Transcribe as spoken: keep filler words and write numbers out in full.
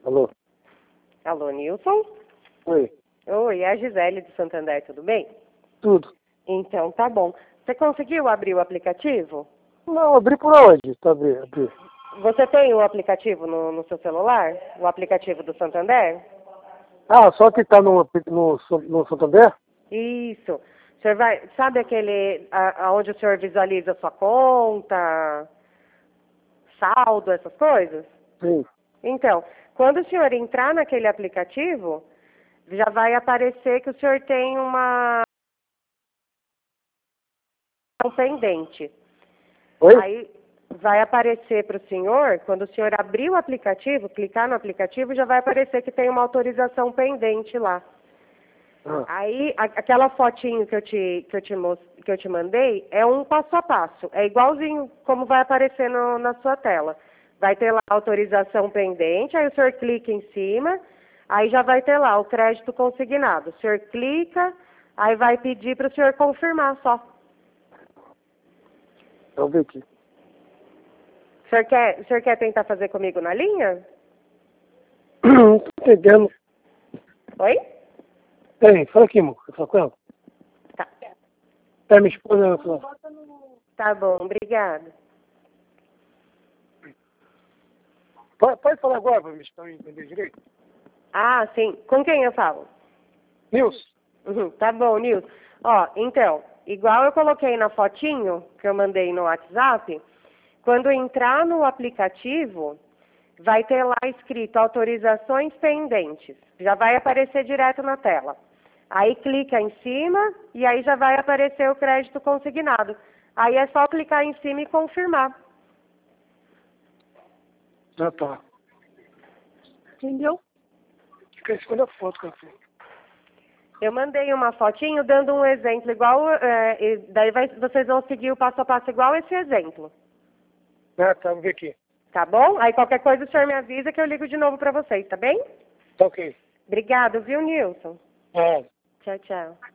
Alô? Alô, Nilson? Oi. Oi, é a Gisele de Santander, tudo bem? Tudo. Então, tá bom. Você conseguiu abrir o aplicativo? Não, abri por onde? Tá abri, abri. Você tem o aplicativo no, no seu celular? O aplicativo do Santander? Ah, só que tá no, no, no Santander? Isso. O senhor vai, sabe aquele, a, aonde o senhor visualiza a sua conta, saldo, essas coisas? Sim. Então, quando o senhor entrar naquele aplicativo, já vai aparecer que o senhor tem uma um pendente. Oi? Aí vai aparecer para o senhor, quando o senhor abrir o aplicativo, clicar no aplicativo, já vai aparecer que tem uma autorização pendente lá. Ah, Aí, a- aquela fotinho que eu, te, que, eu te mos- que eu te mandei é um passo a passo. É igualzinho como vai aparecer no- na sua tela. Vai ter lá a autorização pendente, aí o senhor clica em cima, aí já vai ter lá o crédito consignado. O senhor clica, aí vai pedir para o senhor confirmar só. eu vi aqui. O senhor quer, o senhor quer tentar fazer comigo na linha? Não tô entendendo. Oi? Tem, fala aqui, amor. Fala com ela. Tá. É, minha esposa. Ela falou. Tá bom, obrigada. Pode, pode falar agora pra mim, pra mim entender direito? Ah, sim. Com quem eu falo? Nilson. Uhum, tá bom, Nilson. Ó, então, igual eu coloquei na fotinho que eu mandei no WhatsApp, quando entrar no aplicativo, vai ter lá escrito autorizações pendentes. Já vai aparecer direto na tela. Aí clica em cima e aí já vai aparecer o crédito consignado. Aí é só clicar em cima e confirmar. Ah, tá. Entendeu? Fica escolhendo a foto, cara. Eu mandei uma fotinho dando um exemplo igual, é, e daí vai- vocês vão seguir o passo a passo igual esse exemplo. Ah, tá, vou ver aqui. Tá bom? Aí qualquer coisa o senhor me avisa que eu ligo de novo pra vocês, tá bem? Tá ok. Obrigado, viu, Nilson? Ah. Tchau, tchau.